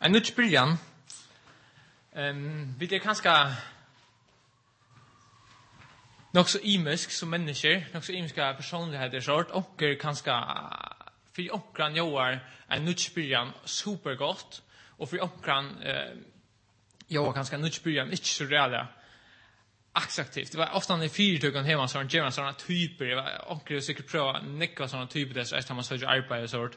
En nytt början. Vi kanske nog så imisk som människor, nog så imiska personligheter sort och kanske för onkran joar en nytt början supergott och för onkran joar kanske nytt början inte så reella attraktivt. Det var ofta när fyrtögon hemma sådana typer, det var onkel säkert pröva nicka sådana typer där så att man söker arbete sort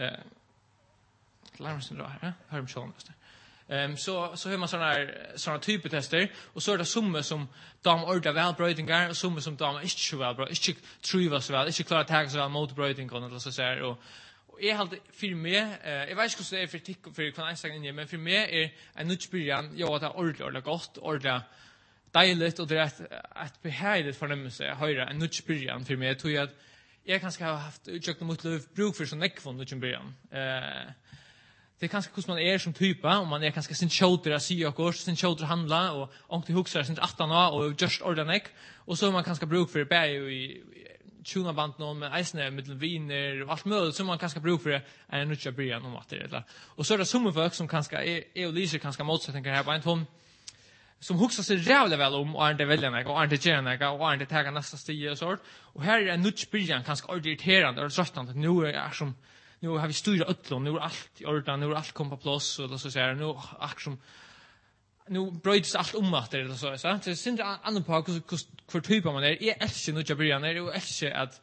larmsen då här, hör mig så hör man såna typer tester och så är det summe som de ordar välbrödingar och summe som de inte så välbröd, inte trivas väl, inte klarar tag så väl mot brödingar eller så där och jag hade för mig jag vet inte hur det är för tick för kan jag säga men för mig är en nutchbyrjan jag har ordla gott ordla dejligt och det är att behärligt för dem så höra en nutchbyrjan för mig tror jag att jag kanske har haft utjakt mot löv bruk för så näck från nutchbyrjan det är kanske hur man är som typa om man är kanske sin shoulder att se och sin shoulder handla och till huxar sin 18 och just ordanek och så man kanske bruk för bär i tuna band någon med isne med viner och allt möjligt som man kanske bruk för en nutcha början om att det och så är det som folk som kanske är och lyser kanske motsättningar här på en tom som huxar sig jävla väl om och inte väljarna och inte gärna och inte ta nästa steg och sånt och här är en nutcha början kanske irriterande och tröttande nu är som nu har vi styrt utlån, nu är allt i ordan, nu är allt kom på plats och så säger nu action nu bröts allt att det så så det syns annan på hur typer man är älskar nu jag börjar när det älskar att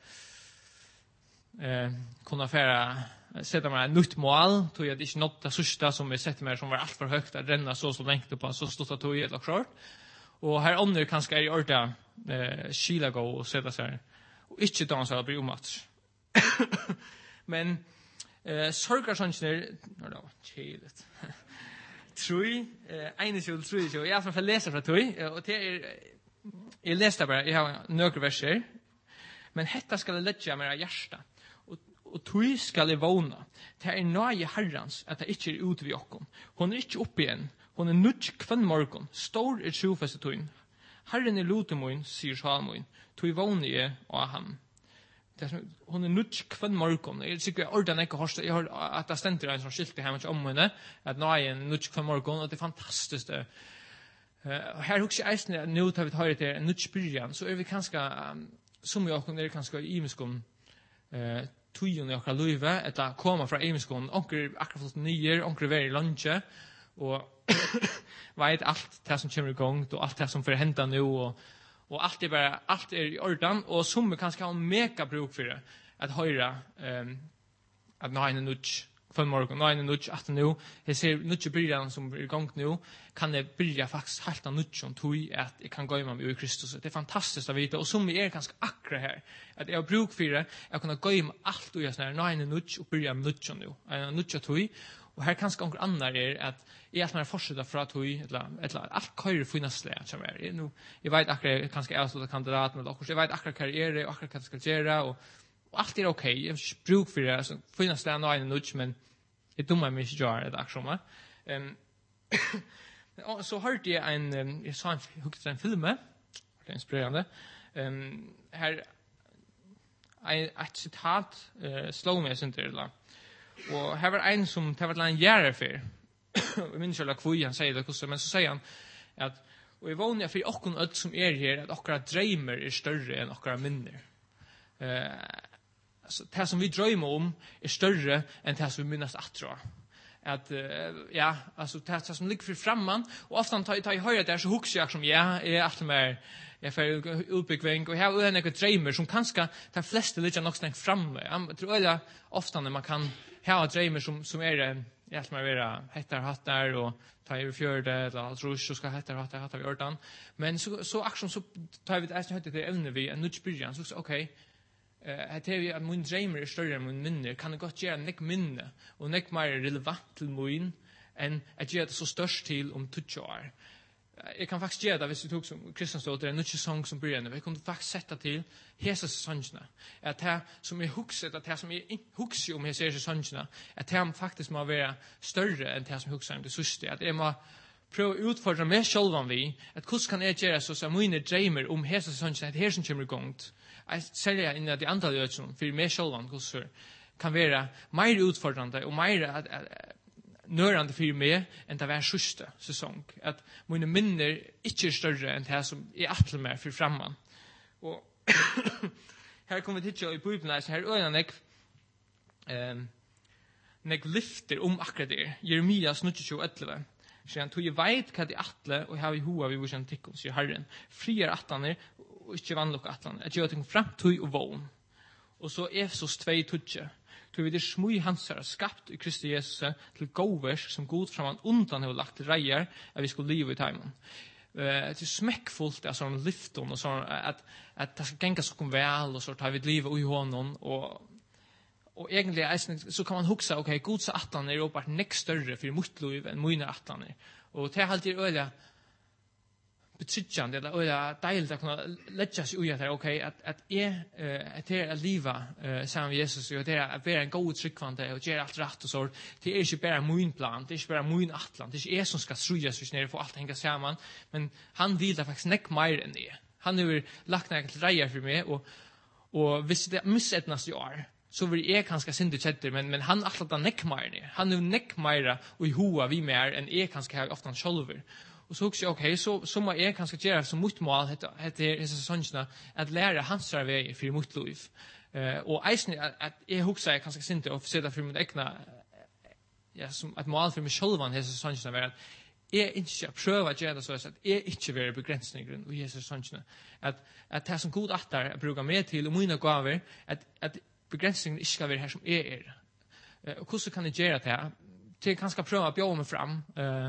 kunna fära sätta mig nytt mål tror jag det är inte det sista som vi sätter mig som var allt för högt att renna så länge på så stort att tog ett short och här under kanske är i orda skila gå och sätta sig och inte dansa bli match men sorgarsonsner då chilet tror en skulle tro så jag får läsa från tror och det är läste bara jag har några verser men detta ska det lägga mera hjärta och tror ska det våna det är nöje herrans att det inte är ut vid oss hon är inte upp igen hon är nutch kvann morgon stor är trofast tun herren är lutemoin sier salmoin tror vånige och han hon är nutch kvann morgon det är säkert ordan inte hörst jag har att det ständer en sån skilt hemma om henne att nej en nutch kvann morgon och det är fantastiskt här också är nu tar vi tar det en nutch början så är vi kanske som jag kan kanske i miskom tujon jag kan löva att komma från Emiskon onkel akkurat nyer onkel very lunch och vet allt det som kommer igång och allt det som för hända nu och allt är bara allt är i ordan och som kanske har mega bruk för det att höra att nine nutch från morgon nine nutch att nu jag ser nutch början som är igång nu kan det börja faktiskt helt nutch om tog att jag kan gå med i Kristus det är fantastiskt att veta och som är ganska akra här att jag bruk för det jag kan gå med allt och jag såna nine nutch och börja nutch nu en nutch tog och här kanske någon annan är att är att man fortsätter för att tog eller allt kör finnas där som är nu jag vet akra kanske är så kandidat med också jag vet akra karriär och akra ska göra och allt är okej jag bruk för det så finnas där nine nutch men det dumma mig jar det också så hörde jag jag såg en film det är inspirerande här ett citat slog mig sånt där och här var en som det var en järe för jag minns inte vad han säger det men så säger han att och i vanliga för och öll som är här att akkurat drömmar är större än akkurat minner alltså det som vi drömmer om är större än det som vi minns att tro att ja alltså det som ligger för framman och ofta tar jag höra där så huxar jag som är allt mer jag får utbyggväng och här är några drömmar som kanske de flesta ligger nog stängt framme jag tror jag ofta när man kan ha drömmar som är allt mer vara hattar och ta över fjörde eller tror så ska hattar vi ordan men så action så tar vi det hade det ämne vi en nutch början så okej att vi att min dreamer är större än min minne kan det gott göra nek minne och nek mer relevant till min än att göra det så störst till om 20 år. Jag kan faktiskt göra det hvis vi tog som Kristiansdåt en nutch sång som början vi kunde faktiskt sätta till hesa sångerna att det som är huxet att det som är huxi om hesa sångerna att det faktiskt må vara större än det som huxar om det sista att det må prøve å utfordre meg selv om vi, at hvordan kan jeg gjøre så som mine drømmer om hese sånn at her som kommer i gang. Jeg selger inn at de andre løsene, for meg selv om hvordan kan være mer utfordrende og mer nørande for meg enn det var sørste sesong. At mine minner ikke større enn det som atle mer for framman. Og her kommer vi til i Bibelen, så her øyne nek lyfter akkurat det. Jeremias 29:11. Så han tog jeg veit hva de atle, og har i hoa vi vil kjenne tikkum, sier Herren. Frier atlaner, og ikke vannlukka atlaner. At jeg har tenkt framtøy og vogn. Og så Efesos 2:12. Tog vi det smui hansar, skapt i Kristi Jesus til gåvers som god framan undan har lagt til reier, at vi skulle live i teimen. Det smekkfullt av sånn lyfton, og sånn at det skal genga sånn vel, og så tar vi livet i hånden, og egentlig så kan man huksa, ok, Guds atlaner er åpenbart nekk større for mitt liv enn mine atlaner. Og det er alltid øyla betryggande, eller øyla deilig å kunne letja seg ui at det, ok, at jeg er at livet sammen med Jesus, og det er at være en god tryggvande, og gjøre alt rett og så, det er ikke bare min plan, det er ikke bare min atlan, det er ikke jeg som skal trujas hvis nere for alt henga sammen, men han vil da faktisk nekk mer enn det. Han har lagt nekk til reier for meg, og hvis det misetnast i år, så vil jeg kanskje sinde kjetter, men han atlet da nekk mer ned. Han er nekk mer og i hoa vi mer enn jeg kanskje har ofte han sjolver. Og så husker jeg, ok, så må jeg kanskje gjøre som mot mål, etter sannsynene, at lære hans vei for mot liv. Og eisen at jeg husker jeg kanskje sinde og sette for mitt egna, som et mål for meg sjolvan, hese sannsynene, var at jeg ikke prøver å gjøre det så at jeg ikke vil begrensninger og hese sannsynene. At det som god atter bruker meg til, og mine gaver, at begrensningen ikke skal være her som jeg er. Og hvordan kan jeg gjøre det? Til jeg kanskje prøve å bjøre meg fram.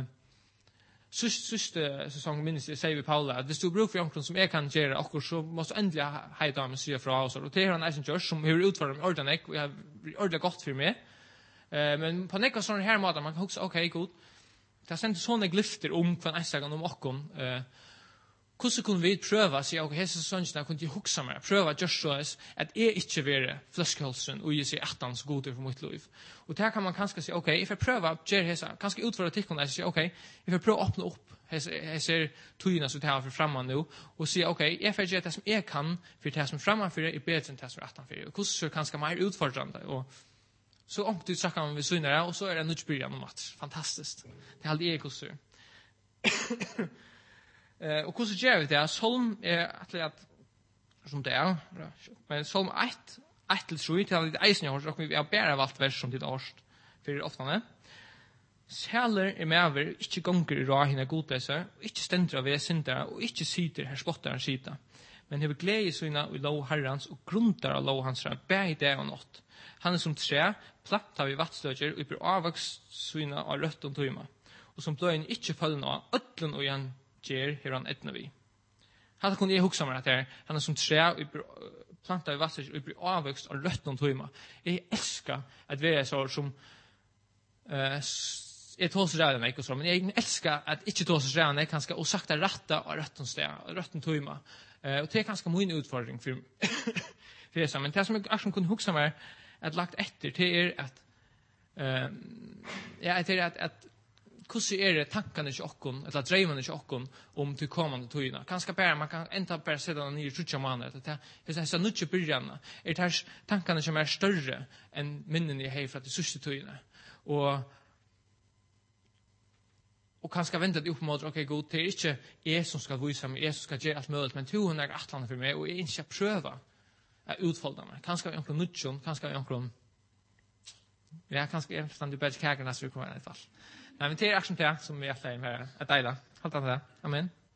Siste sesong minnes jeg sier vi Paula, at hvis du bruker for noen som jeg kan gjøre akkurat, så må du endelig ha det med sier fra oss. Og det er en eisen kjørs som har utfordret med ordentlig, og jeg har ordentlig godt for meg. Men på nekka sånne her måter, man kan huske, ok, god, det har sendt sånne glyfter om hva en eisen om okken. Hvordan kunne vi prøve å si, ok, hese sønnsene kunne jeg huske meg, prøve å gjøre så at jeg ikke vil fløskeholsen og gi seg ettans gode for mitt liv. Og der kan man kanskje si, ok, jeg får prøve å gjøre hese, kanskje utfordre tikkene, og si, ok, jeg får prøve å åpne opp hese togene som jeg har for fremme nå, og si, ok, jeg får gjøre det som jeg kan, for det som fremme for er bedre enn det som er etten for. Og hvordan så kanskje mer utfordrende, og så omkring du snakker man ved sønnere, og så er det nødvendig om at fantastisk. Det er aldri jeg hvordan og hvordan gjør vi det? Solm at som det men Solm 1-3, til alle eisen jeg har, vi har bare valgt vers som til årst, for ofte. Sæler mever, ikke gonger i rahina godleser, og ikke stender av vesindere, og ikke sider her spotteren sida. Men hever glede søgna i lov herrans, og grunter av lov hans bæg i det og nått. Han som tre, platt av i vattstøtjer, og blir avvokst søgna av rødt og tøyma. Og som bløyen ikke følger av, øtlen og igjen gjør her han etna vi. Hatt kunne jeg huksa meg at han er som tre, og planta i vattstøtjer, og blir avvokst av rødt og tøyma. Jeg elsker at vi er så som jeg tås ræden ikke så, men jeg elsker at ikke tås ræden jeg kanskje, og sakta ratta og røtten sted, og røtten tøyma. Og det er kanskje min utfordring for det men det som jeg akkurat kunne huksa meg at lagt etter til at at hvordan er det tankene ikke okkon, eller dreivene ikke okkon om til kommande tøyna. Kanskje bare, man kan enda bare sette den nye trutja måneder, at det er nødvendig byrjana, det tankene som er større enn minnen jeg har fra de sørste tøyna. Og kanskje vente det opp mot, ok, god, det er ikke jeg som skal vise meg, jeg som skal gjøre alt mulig, men to hun er atlande for meg, og jeg ikke prøve å utfolde meg. Kanskje vi omkring nutjon, kanskje vi omkring, ja, kanskje jeg forstand du bedre kagerna, så vi kommer i hvert fall. Nei, men det er akkurat det som vi er ferdig med, er deilig. Halt an det. Amen.